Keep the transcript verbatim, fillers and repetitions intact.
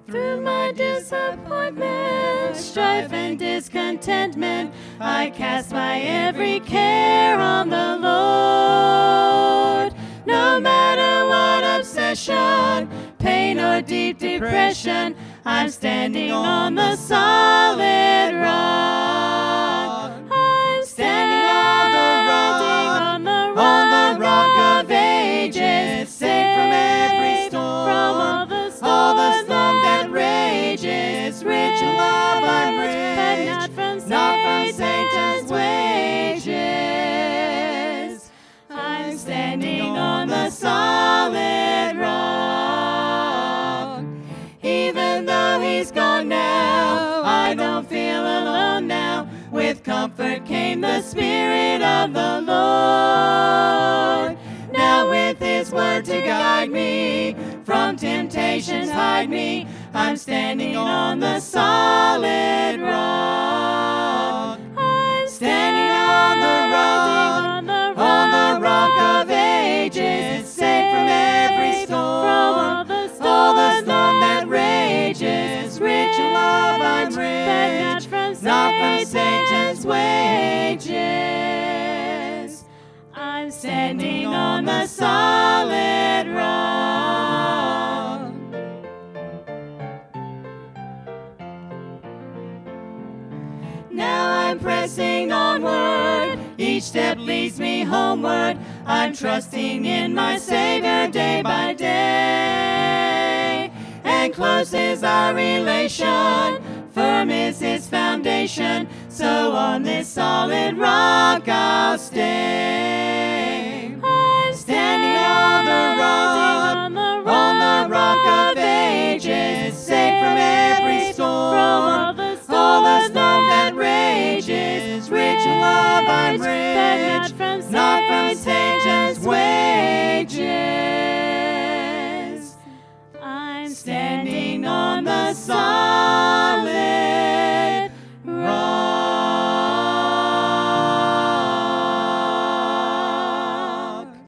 Through my disappointment, strife and discontentment, I cast my every care on the Lord. No matter what obsession, pain or deep depression, I'm standing on the solid rock. I'm standing on the rock, on the rock, on the rock of ages, safe from every storm, from all the storm, all the storm that rages. Rich in love I'm rich, not from not from Satan's wages. I'm standing on the solid rock. Even though he's gone now, I don't feel alone now. With comfort came the Spirit of the Lord. Now with his word to guide me, from temptations hide me, I'm standing on the solid rock. I'm standing on the rock, on the rock, on the rock of ages, safe from every storm, from all the storm, all the storm that rages. Rich in love I'm rich, not from Satan's wages. I'm standing on the solid rock. Now I'm pressing onward, each step leads me homeward. I'm trusting in my Savior day by day. And close is our relation, firm is his foundation, so on this solid rock I'll stay.